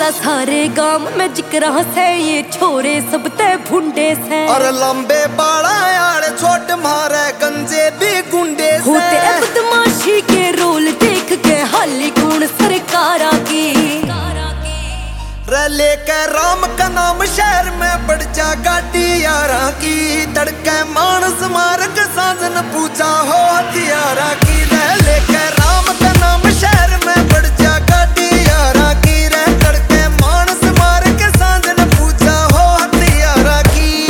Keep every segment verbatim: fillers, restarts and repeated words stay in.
छोड़ा सारे गांव में जिक्र से ये छोरे सब ते भुंडे से। और लंबे बाड़ा यार छोट मारे गंजे भी गुंडे से। होते बदमाशी के रोल देख के हाली गुण सरकारा की। रले के राम का नाम शहर में बढ़ जा गाड़ी यारा की। तड़के मानस मार्ग साजन पूछा हो हथियारा की। रले के राम का नाम शहर में बढ़ जा गाड़ी यारा की। रे तड़के मानस मार्ग साजन पूछा हो हथियारा की।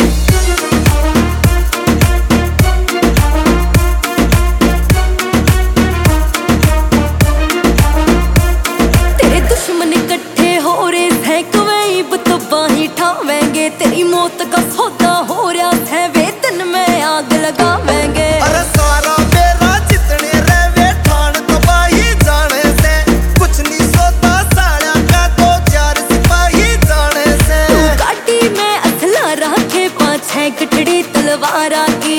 तेरे दुश्मन इकट्ठे हो रे थे कवैब तो बाही ठावेंगे। तेरी मौत का सौदा हो रहा है वे दिन में आग लगावेंगे। अरे सारा बेरा जितने रहे ठाण तो बाही जाने से। कुछ नहीं सोता साड़ा का दो चार सिपाही जाने से। तू गाड़ी में असला रखे पांच है गठड़ी तलवारा की।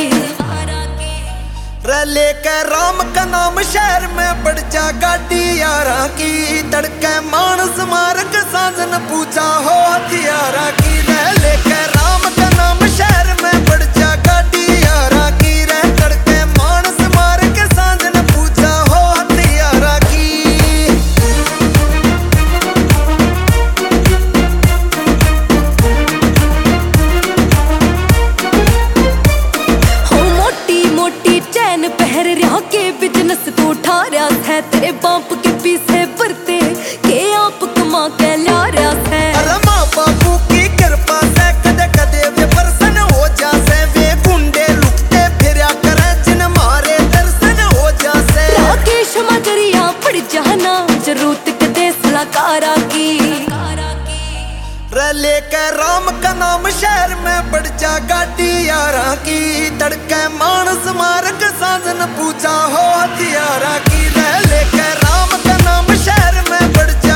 रले के राम का नाम शहर में बढ़ जा गाड़ी यारा की। तड़के मानस मार्ग साजन पूछा हो हथियारा की। रले के राम का नाम शहर में बढ़ जा गाड़ी यारा की। रे तड़के मानस मार्ग साजन पूछा हो हथियारा की। हो मोटी मोटी चैन पहर रहा के बिजनेस को उठा रहा है। तेरे बाप के पीछे भरते के आप कमा के ला रहा है। अरे माँ बापू की कृपा से कदे कदे वे प्रसन्न हो जासे। वे गुंडे लुकते फिरा करे जिन मारे दर्शन हो जासे। राकेश मगरिया पड़ जाना जरूरत कदे सलाकारा की। रले के राम का नाम शहर में बढ़ जा गाड़ी यारा की। तड़के मानस मार्ग साजन पूछा हो हथियारा की। रले के राम का नाम शहर में बढ़ जा